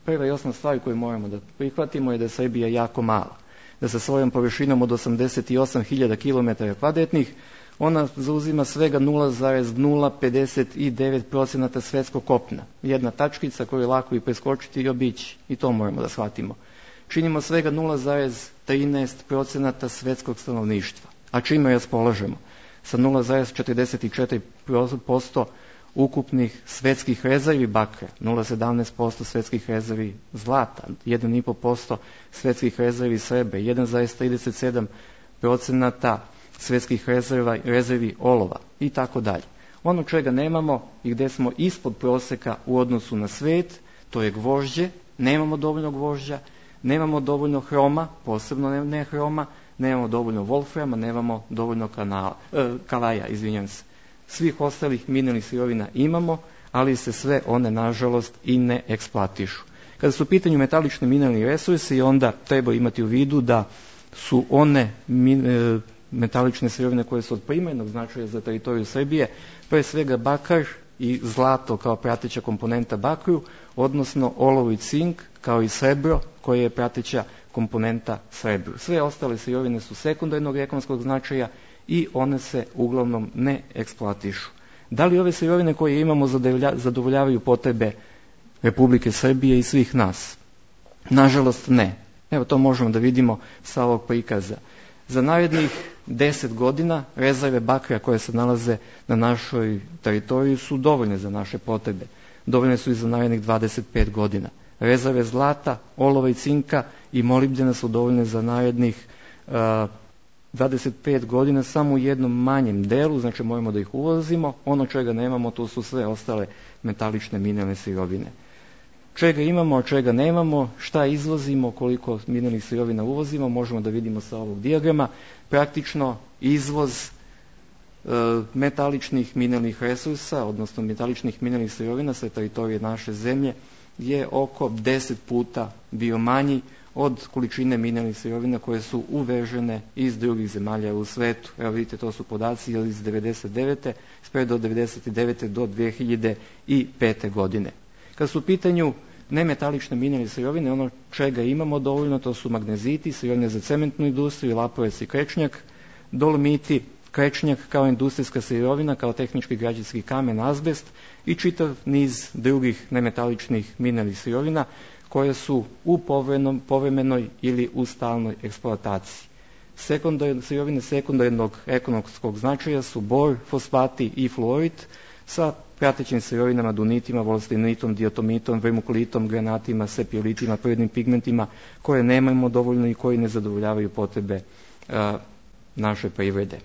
Prva i osnovna stvar koju moramo da prihvatimo je da je Srbija jako mala. Da sa svojom površinom od osamdeset osam hiljada kilometara kvadratnih ona zauzima svega nula zarez nula pedeset devet procenata svetskog kopna. Jedna tačkica koju je lako i preskočiti i obići. I to moramo da shvatimo. Činimo svega nula zarez trinaest procenata svetskog stanovništva. A čime raspolažemo? Sa nula zarez četrdeset četiri posto ukupnih svetskih rezervi bakra, nula zarez sedamnaest posto svetskih rezervi zlata, jedan i po posto svetskih rezervi srebra, jedan zarez trideset sedam procenata svetskih rezerva, rezervi olova i tako dalje. Ono čega nemamo i gde smo ispod proseka u odnosu na svet, to je gvožđe, nemamo dovoljno gvožđa, nemamo dovoljno hroma, posebno ne hroma, nemamo dovoljno wolframa, nemamo dovoljno kanala, e, kalaja, izvinjam se. Svih ostalih mineralnih sirovina imamo, ali se sve one, nažalost, i ne eksploatišu. Kada su u pitanju metalični mineralni resursi, onda treba imati u vidu da su one min, e, metalične sirovine koje su od primarnog značaja za teritoriju Srbije, pre svega bakar i zlato kao prateća komponenta bakru, odnosno olovo i cink kao i srebro koje je prateća komponenta srebru. Sve ostale sirovine su sekundarnog ekonomskog značaja i one se uglavnom ne eksploatišu. Da li ove sirovine koje imamo zadovoljavaju potrebe Republike Srbije i svih nas? Nažalost ne. Evo to možemo da vidimo sa ovog prikaza. Za narednih deset godina rezerve bakra koje se nalaze na našoj teritoriji su dovoljne za naše potrebe. Dovoljne su i za narednih dvadeset pet godina. Rezerve zlata, olova i cinka i molibdena su dovoljne za narednih uh, dvadeset pet godina samo u jednom manjem delu, znači moramo da ih uvozimo. Ono čega nemamo, to su sve ostale metalične mineralne sirovine. Čega imamo, a čega nemamo, šta izvozimo, koliko mineralnih sirovina uvozimo, možemo da vidimo sa ovog dijagrama. Praktično izvoz e, metaličnih mineralnih resursa, odnosno metaličnih mineralnih sirovina sa teritorije naše zemlje je oko deset puta bio manji od količine mineralnih sirovina koje su uvežene iz drugih zemalja u svetu. Evo vidite, to su podaci iz devedeset devete spred od devedeset devete do dve hiljade pete godine. Kad su u pitanju nemetalične mineralne sirovine, ono čega imamo dovoljno, to su magneziti, sirovine za cementnu industriju, lapovac i krečnjak, dolomiti, krečnjak kao industrijska sirovina, kao tehnički građevinski kamen, azbest i čitav niz drugih nemetaličnih mineralnih sirovina koje su u povremenoj ili u stalnoj eksploataciji. Sekundar, sirovine sekundarnog ekonomskog značaja su bor, fosfati i fluorit sa pratećim sirovinama dunitima, volstinitom, diatomitom, vermuklitom, granatima, sepiolitima, prirodnim pigmentima koje nemamo dovoljno i koji ne zadovoljavaju potrebe a, naše privrede.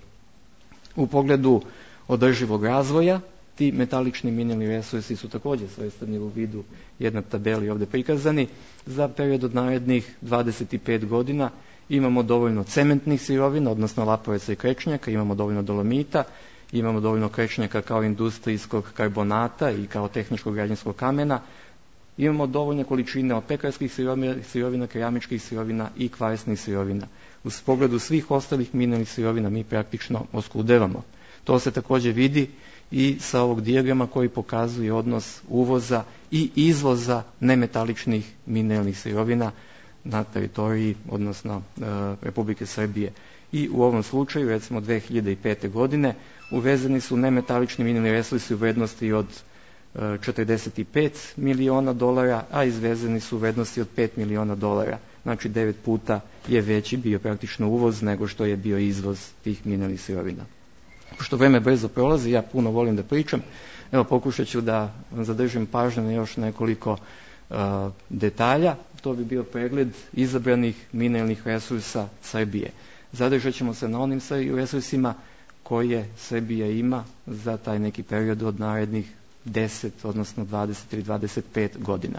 U pogledu održivog razvoja, ti metalični mineralni resursi su također svrstani u vidu jedna tabeli ovdje prikazani. Za period od narednih dvadeset pet godina imamo dovoljno cementnih sirovina, odnosno lapovaca i krečnjaka, imamo dovoljno dolomita, imamo dovoljno krečnjaka kao industrijskog karbonata i kao tehničkog građevinskog kamena, imamo dovoljne količine od pekarskih sirovina, sirovina, keramičkih sirovina i kvarsnih sirovina. U pogledu svih ostalih mineralnih sirovina mi praktično oskudevamo. To se također vidi i sa ovog dijagrama koji pokazuje odnos uvoza i izvoza nemetaličnih mineralnih sirovina na teritoriji, odnosno e, Republike Srbije. I u ovom slučaju, recimo dve hiljade pete. godine, uvezeni su nemetalični mineralni resursi u vrednosti od e, četrdeset pet miliona dolara, a izvezeni su u vrednosti od pet miliona dolara. Znači devet puta je veći bio praktično uvoz nego što je bio izvoz tih mineralnih sirovina. Pošto vreme brzo prolazi, ja puno volim da pričam, evo pokušat ću da zadržim pažnju na još nekoliko uh, detalja. To bi bio pregled izabranih mineralnih resursa Srbije. Zadržat ćemo se na onim resursima koje Srbija ima za taj neki period od narednih deset, odnosno dvadeset ili dvadeset pet godina.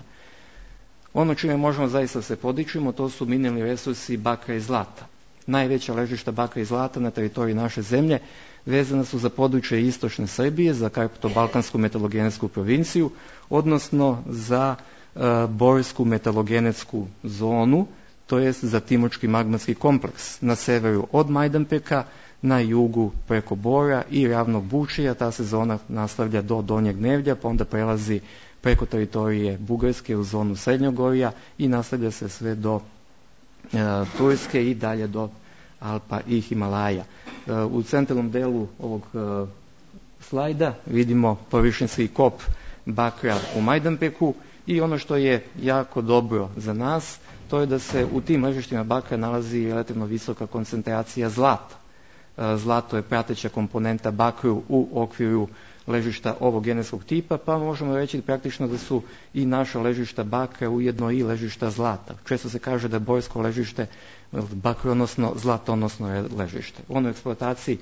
Ono čime možemo zaista se podičimo, to su mineralni resursi bakra i zlata. Najveća ležišta bakra i zlata na teritoriji naše zemlje vezana su za područje istočne Srbije, za Karpato-balkansku metalogenetsku provinciju, odnosno za e, borsku metalogenetsku zonu, to jest za Timočki magmatski kompleks na severu od Majdanpeka, na jugu preko Bora i Ravnog Bučija. Ta se zona nastavlja do Donjeg Nevlja, pa onda prelazi preko teritorije Bugarske u zonu Srednjogorja i nastavlja se sve do e, Turske i dalje do Alpa i Himalaja. E, u centralnom delu ovog e, slajda vidimo površinski kop bakra u Majdanpeku i ono što je jako dobro za nas, to je da se u tim ležištima bakra nalazi relativno visoka koncentracija zlata. Zlato je prateća komponenta bakru u okviru ležišta ovog genetskog tipa, pa možemo reći praktično da su i naša ležišta bakra ujedno i ležišta zlata. Često se kaže da je borsko ležište bakronosno, zlatonosno ležište. U onoj eksploataciji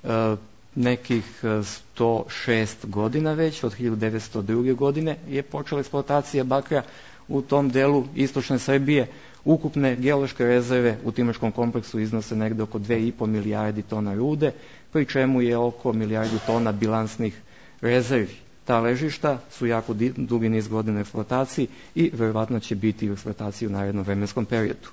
nekih sto šest godina već, od hiljadu devetsto druge. godine je počela eksploatacija bakra u tom delu istočne Srbije. Ukupne geološke rezerve u Timočkom kompleksu iznose negde oko dve i po milijardi tona rude, pri čemu je oko milijardu tona bilansnih rezervi. Ta ležišta su jako dugi niz godina eksploataciji i verovatno će biti u eksploataciji u narednom vremenskom periodu.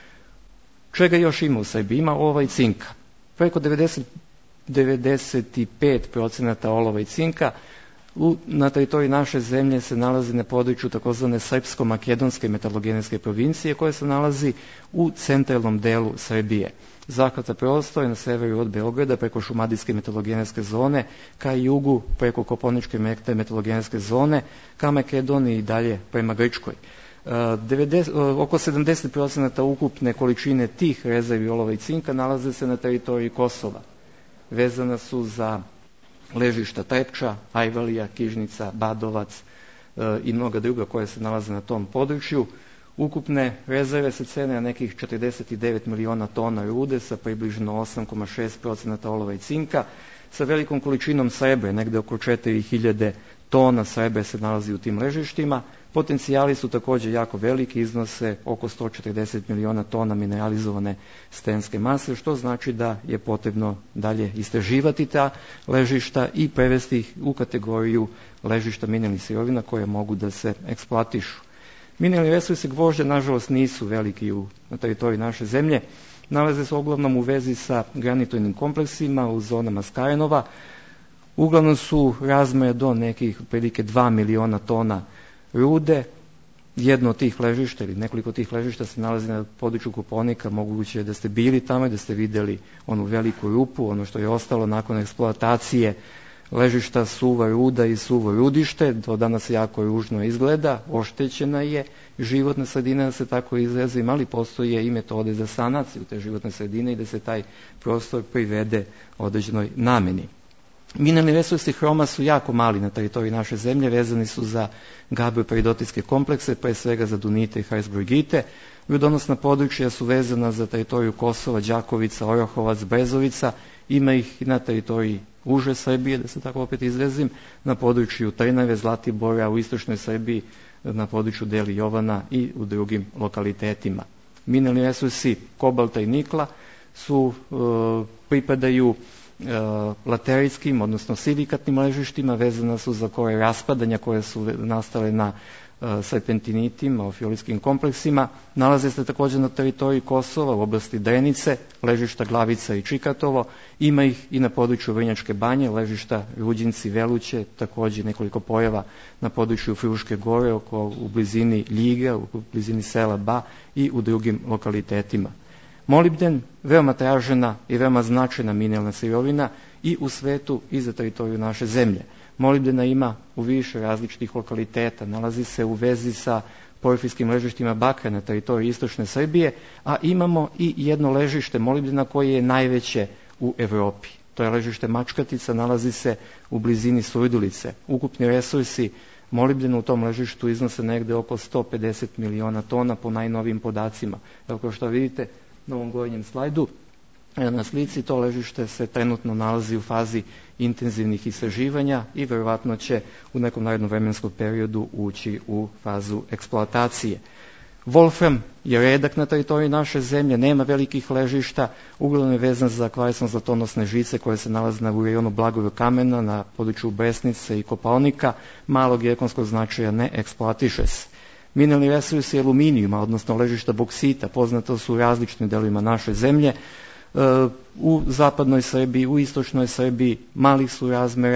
Čega još ima u Srbiji? Ima olova i cinka. Preko devedeset, devedeset pet procenata olova i cinka U, na teritoriji naše zemlje se nalazi na području takozvane srpsko-makedonske metalogenetske provincije koja se nalazi u centralnom delu Srbije. Zahvata prostor je na severu od Beograda preko šumadijske metalogenetske zone ka jugu preko Koponičke metalogenetske zone ka Makedoniji i dalje prema Grčkoj. devedeset, oko sedamdeset procenata ukupne količine tih rezervi olova i cinka nalaze se na teritoriji Kosova. Vezana su za ležišta Trepča, Ajvalija, Kižnica, Badovac e, i mnoga druga koja se nalaze na tom području. Ukupne rezerve se cene na nekih četrdeset devet miliona tona rude sa približno osam zarez šest procenata olova i cinka, sa velikom količinom srebra, negde oko četiri hiljade tona srebra se nalazi u tim ležištima. Potencijali su također jako veliki, iznose oko sto četrdeset miliona tona mineralizovane stenske mase, što znači da je potrebno dalje istraživati ta ležišta i prevesti ih u kategoriju ležišta mineralnih sirovina koje mogu da se eksploatišu. Mineralni resursi gvožđa, nažalost, nisu veliki u, na teritoriji naše zemlje. Nalaze se uglavnom u vezi sa granitojnim kompleksima u zonama Skarenova. Uglavnom su razmere do nekih prilike dva miliona tona rude. Jedno od tih ležišta ili nekoliko tih ležišta se nalazi na području Kopaonika. Moguće je da ste bili tamo i da ste vidjeli onu veliku rupu, ono što je ostalo nakon eksploatacije ležišta suva ruda i suvo rudište. Do danas jako ružno izgleda, oštećena je životna sredina, da se tako izrazim, ali postoje i metode za sanaciju te životne sredine i da se taj prostor privede određenoj nameni. Mineralni resursi hroma su jako mali na teritoriji naše zemlje, vezani su za gabro-peridotijske komplekse, pre svega za dunite i harisburgite. Rudonosna područja su vezana za teritoriju Kosova, Đakovica, Orahovac, Brezovica, ima ih i na teritoriji uže Srbije, da se tako opet izrazim, na području Trnave, Zlatibora, u istočnoj Srbiji, na području Deli Jovana i u drugim lokalitetima. Mineralni resursi kobalta i nikla su, e, pripadaju e, laterijskim, odnosno silikatnim ležištima, vezana su za koje raspadanja koje su nastale na e, serpentinitima, ofiolijskim kompleksima. Nalaze se također na teritoriji Kosova, u oblasti Drenice, ležišta Glavica i Čikatovo. Ima ih i na području Vrnjačke banje, ležišta Ruđinci, Veluće, također nekoliko pojava na području Fruške gore, oko, u blizini Ljiga, u blizini sela Ba i u drugim lokalitetima. Molibden, veoma tražena i veoma značajna mineralna sirovina i u svetu i za teritoriju naše zemlje. Molibdena ima u više različitih lokaliteta, nalazi se u vezi sa porfijskim ležištima bakra na teritoriji istočne Srbije, a imamo i jedno ležište molibdena koje je najveće u Evropi. To je ležište Mačkatica, nalazi se u blizini Surdulice. Ukupni resursi molibdena u tom ležištu iznose negde oko sto pedeset miliona tona po najnovijim podacima. Evo, kao što vidite na ovom gornjem slajdu, na slici to ležište se trenutno nalazi u fazi intenzivnih istraživanja i verovatno će u nekom narednom vremenskom periodu ući u fazu eksploatacije. Wolfram je redak na teritoriji naše zemlje, nema velikih ležišta, uglavnom je vezan za kvarično zlatonosne žice koje se nalaze na rejonu Blagovog kamena, na području Bresnice i Kopaonika, malog i ekonomskog značaja ne eksploatiše se. Mineralni resursi aluminijuma, odnosno ležišta boksita, poznato su u različitim delovima naše zemlje, u zapadnoj Srbiji, u istočnoj Srbiji, malih su razmera,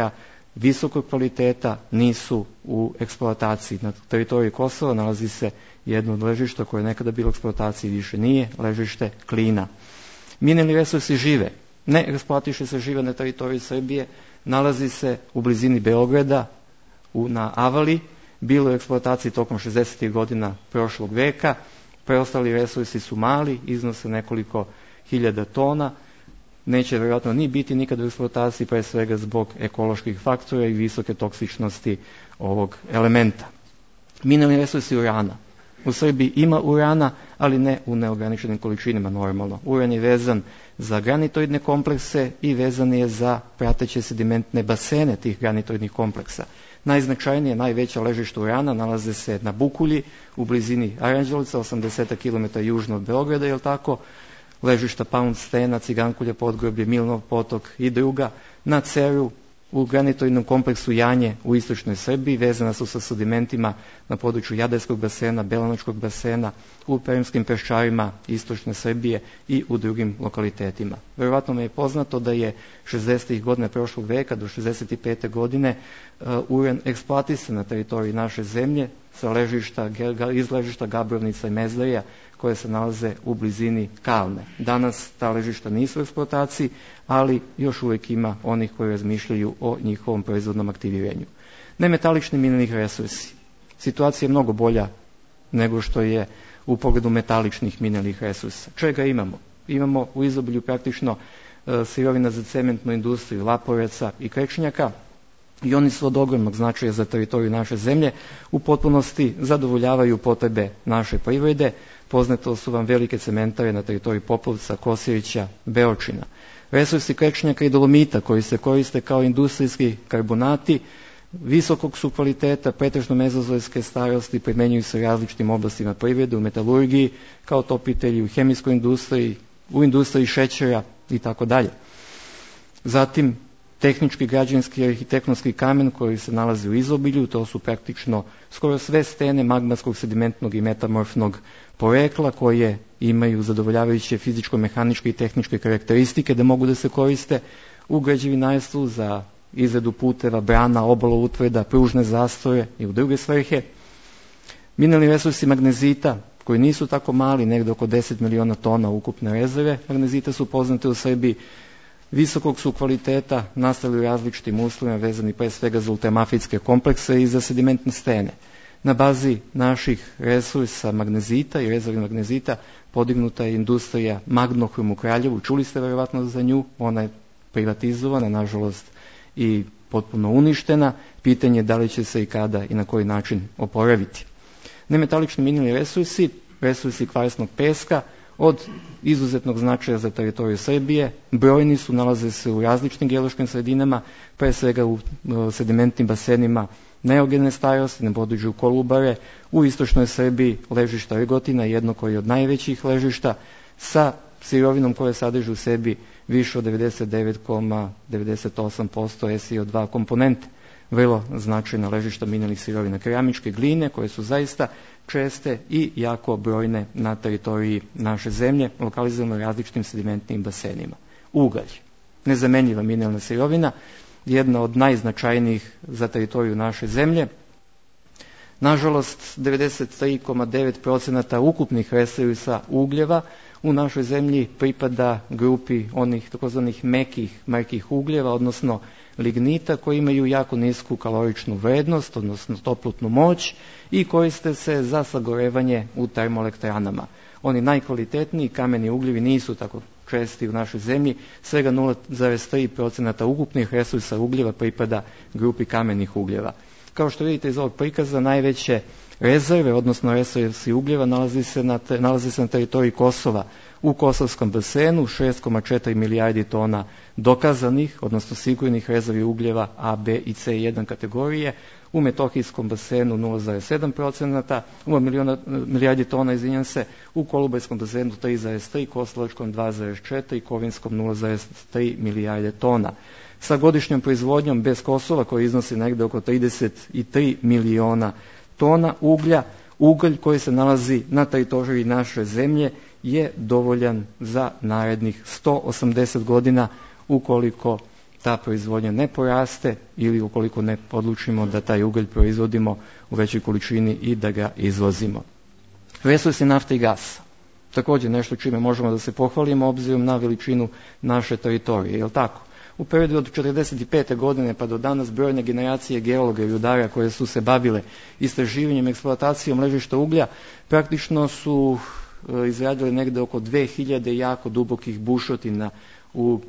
visokog kvaliteta nisu u eksploataciji. Na teritoriji Kosova nalazi se jedno od ležišta koje je nekada bilo u eksploataciji, više nije, ležište klina. Mineralni resursi žive, ne eksploatiše se žive na teritoriji Srbije, nalazi se u blizini Beograda, u, na Avali, bilo je u eksploataciji tokom šezdesetih godina prošlog veka, preostali resursi su mali, iznose nekoliko hiljada tona, neće vjerojatno ni biti nikad u eksploataciji, pre svega zbog ekoloških faktora i visoke toksičnosti ovog elementa. Mineralni resursi urana. U Srbiji ima urana, ali ne u neograničenim količinama normalno. Uran je vezan za granitoidne komplekse i vezan je za prateće sedimentne basene tih granitoidnih kompleksa. Najznačajnije, najveća ležišta urana nalaze se na Bukulji, u blizini Aranđelovca, osamdeset kilometara južno od Beograda, je li tako? Ležišta Pound Stena, Cigankulja, Podgroblje, Milnov potok i druga. Na Ceru, u granitoidnom kompleksu Janje u istočnoj Srbiji, vezana su sa sedimentima na području Jadarskog basena, Belanočkog basena, u Perimskim peščarima istočne Srbije i u drugim lokalitetima. Verovatno me je poznato da je šezdesetih godina prošlog veka do šezdeset pete godine uh, uran eksploatisan na teritoriji naše zemlje sa ležišta, iz ležišta Gabrovnica i Mezdarija, koje se nalaze u blizini Kalne. Danas ta ležišta nisu u eksploataciji, ali još uvijek ima onih koji razmišljaju o njihovom proizvodnom aktiviranju. Nemetalični mineralni resursi. Situacija je mnogo bolja nego što je u pogledu metaličnih mineralnih resursa. Čega imamo? Imamo u izobilju praktično e, sirovina za cementnu industriju, laporeca i krečnjaka, i oni su od ogromnog značaja za teritoriju naše zemlje, u potpunosti zadovoljavaju potrebe naše privrede. Poznato su vam velike cementare na teritoriji Popovca, Kosirića, Beočina. Resursi krečnjaka i dolomita koji se koriste kao industrijski karbonati visokog su kvaliteta, pretežno mezozojske starosti, primenjuju se u različitim oblastima privrede, u metalurgiji, kao topitelji, u hemijskoj industriji, u industriji šećera i tako dalje. Zatim, tehnički, građevinski i arhitektonski kamen koji se nalazi u izobilju, to su praktično skoro sve stene magmatskog, sedimentnog i metamorfnog porekla koje imaju zadovoljavajuće fizičko-mehaničke i tehničke karakteristike da mogu da se koriste u građevinarstvu za izradu puteva, brana, obala utvrda, pružne zastore i u druge svrhe. Mineralni resursi magnezita koji nisu tako mali, negde oko deset miliona tona ukupne rezerve magnezita su poznate u Srbiji, visokog su kvaliteta, nastali u različitim uslovima vezani pre svega za ultramafijske komplekse i za sedimentne stene. Na bazi naših resursa magnezita i rezervi magnezita podignuta je industrija Magnohrom u Kraljevu. Čuli ste verovatno za nju, ona je privatizovana, nažalost, i potpuno uništena. Pitanje je da li će se i kada i na koji način oporaviti. Nemetalični mineralni resursi, resursi kvarsnog peska, od izuzetnog značaja za teritoriju Srbije, brojni su, nalaze se u različitim geološkim sredinama, pre svega u sedimentnim basenima neogene starosti, na području Kolubare, u istočnoj Srbiji ležišta Rgotina, jedno koje je od najvećih ležišta, sa sirovinom koja sadrži u sebi više od devedeset devet zarez devedeset osam posto es i o dva komponente. Vrlo značajna ležišta mineralnih sirovina keramičke, gline, koje su zaista česte i jako brojne na teritoriji naše zemlje, lokalizirano u različitim sedimentnim basenima. Ugalj, nezamenljiva mineralna sirovina, jedna od najznačajnijih za teritoriju naše zemlje. Nažalost, devedeset tri zarez devet posto ukupnih resursa ugljeva u našoj zemlji pripada grupi onih takozvanih mekih, mekih ugljeva, odnosno lignita, koji imaju jako nisku kaloričnu vrednost, odnosno toplotnu moć, i koriste se za sagorevanje u termoelektranama. Oni najkvalitetniji kameni ugljevi nisu tako česti u našoj zemlji, svega nula zarez tri posto ukupnih resursa ugljeva pripada grupi kamenih ugljeva. Kao što vidite iz ovog prikaza, najveće rezerve, odnosno resursi ugljeva, nalazi se na, te, nalazi se na teritoriji Kosova. U Kosovskom basenu šest zarez četiri milijardi tona dokazanih, odnosno sigurnih rezervi ugljeva A, B i C jedan kategorije, u Metohijskom basenu nula zarez sedam posto, u miliona, milijardi tona, izvinjam se, u Kolubarskom basenu tri zarez tri, Kostolačkom dva zarez četiri, Kovinskom nula zarez tri milijarde tona. Sa godišnjom proizvodnjom bez Kosova, koji iznosi negde oko trideset tri miliona tona uglja, ugalj koji se nalazi na teritoriji naše zemlje je dovoljan za narednih sto osamdeset godina ukoliko ta proizvodnja ne poraste ili ukoliko ne odlučimo da taj ugalj proizvodimo u većoj količini i da ga izvozimo. Resursi nafte i gasa. Također nešto čime možemo da se pohvalimo obzirom na veličinu naše teritorije, je li tako? U periodu od četrdeset pete godine pa do danas brojne generacije geologa i rudara koje su se bavile istraživanjem, eksploatacijom ležišta uglja praktično su izradili negde oko dve hiljade jako dubokih bušotina u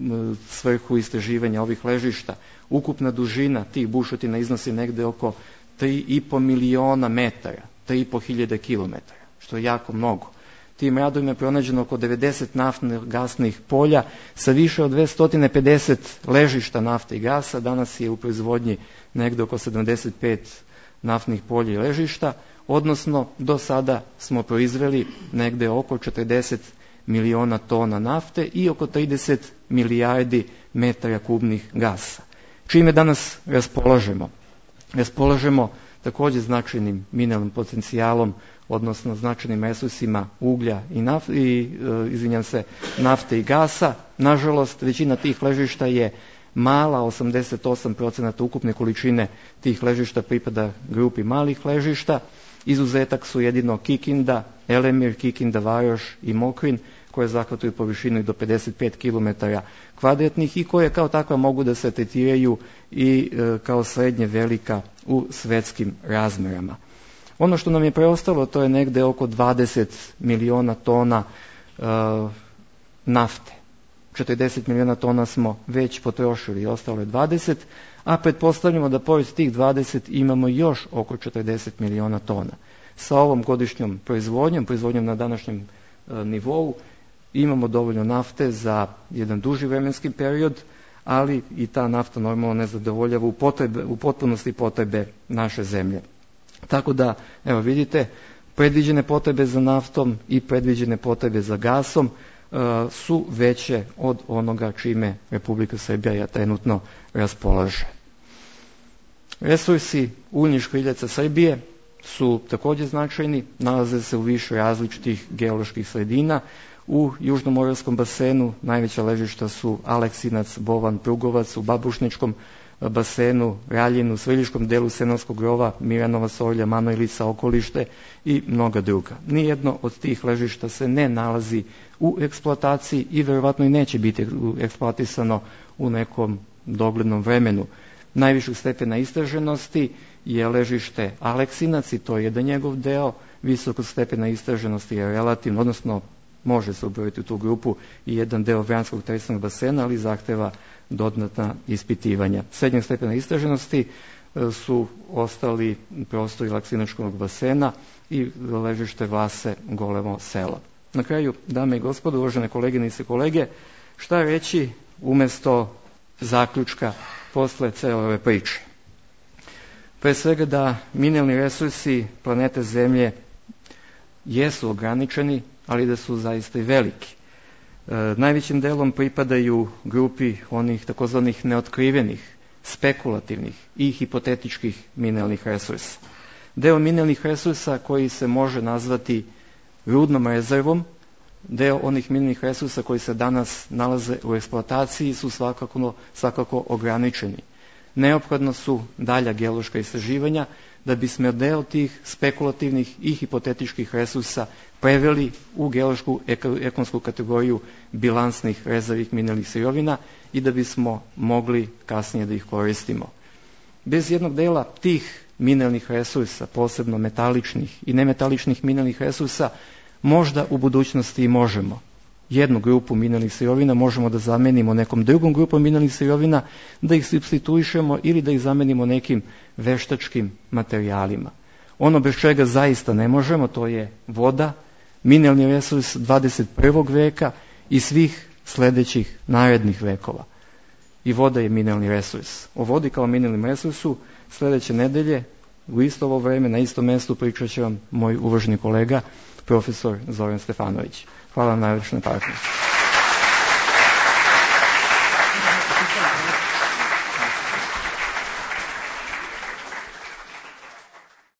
svrhu istraživanja ovih ležišta. Ukupna dužina tih bušotina iznosi negde oko tri i po miliona metara, tri i po hiljade kilometara, što je jako mnogo. Tim radovima je pronađeno oko devedeset naftnih gasnih polja sa više od dvesta pedeset ležišta nafte i gasa. Danas je u proizvodnji negde oko sedamdeset pet naftnih polja i ležišta, odnosno do sada smo proizveli negde oko četrdeset miliona tona nafte i oko trideset milijardi metara kubnih gasa. Čime danas raspolažemo? Raspolažemo također značajnim mineralnim potencijalom, odnosno značajnim resursima uglja i, naf, i e, izvinjam se, nafte i gasa. Nažalost, većina tih ležišta je mala, osamdeset osam procenata ukupne količine tih ležišta pripada grupi malih ležišta. Izuzetak su jedino Kikinda, Elemir, Kikinda, Varoš i Mokrin, koje zahvataju površinu i do pedeset pet kilometara kvadratnih i koje kao takva mogu da se tretiraju i e, kao srednje velika u svetskim razmerama. Ono što nam je preostalo, to je negde oko dvadeset miliona tona e, nafte. četrdeset miliona tona smo već potrošili, ostalo je dvadeset, a pretpostavljamo da pored tih dvadeset imamo još oko četrdeset miliona tona. Sa ovom godišnjom proizvodnjom, proizvodnjom na današnjem e, nivou, imamo dovoljno nafte za jedan duži vremenski period, ali i ta nafta normalno ne zadovoljava u, potrebe, u potpunosti potrebe naše zemlje. Tako da, evo vidite, predviđene potrebe za naftom i predviđene potrebe za gasom uh, su veće od onoga čime Republika Srbija trenutno raspolaže. Resursi uljnih škriljaca Srbije su također značajni, nalaze se u više različitih geoloških sredina. U južnomoravskom basenu najveća ležišta su Aleksinac, Bovan, Prugovac, u Babušničkom basenu, Raljinu, Svrljiškom delu Senovskog rova, Miranova Sorlja, Manojlica, Okolište i mnoga druga. Nijedno od tih ležišta se ne nalazi u eksploataciji i verovatno i neće biti eksploatisano u nekom doglednom vremenu. Najvišeg stepena istraženosti je ležište Aleksinac i to je jedan njegov deo. Visokog stepena istraženosti je relativno, odnosno može se ubrojiti u tu grupu i jedan deo Vranskog tresnog basena, ali zahteva dodatna ispitivanja. Srednjeg stepena istraženosti su ostali prostori Aleksinačkog basena i ležište Vlase, Golemo selo. Na kraju, dame i gospodo, uvažene koleginice i kolege, šta reći umjesto zaključka posle cele ove priče? Pre svega da mineralni resursi planete Zemlje jesu ograničeni, ali da su zaista i veliki. E, najvećim delom pripadaju grupi onih takozvanih neotkrivenih, spekulativnih i hipotetičkih mineralnih resursa. Deo mineralnih resursa koji se može nazvati rudnom rezervom, deo onih mineralnih resursa koji se danas nalaze u eksploataciji su svakako, svakako ograničeni. Neophodno su dalja geološka istraživanja da bismo deo tih spekulativnih i hipotetičkih resursa preveli u geološku ekonomsku kategoriju bilansnih rezervnih mineralnih sirovina i da bismo mogli kasnije da ih koristimo. Bez jednog dela tih mineralnih resursa, posebno metaličnih i nemetaličnih mineralnih resursa, možda u budućnosti i možemo. Jednu grupu mineralnih sirovina možemo da zamenimo nekom drugom grupom mineralnih sirovina, da ih supstituišemo ili da ih zamenimo nekim veštačkim materijalima. Ono bez čega zaista ne možemo, to je voda, mineralni resurs dvadeset prvog veka i svih sledećih narednih vekova. I voda je mineralni resurs. O vodi kao mineralnom resursu sledeće nedelje u isto ovo vreme na istom mjestu pričat će vam moj uvaženi kolega profesor Zoran Stefanović. Hvala vam najlepše na pažnju.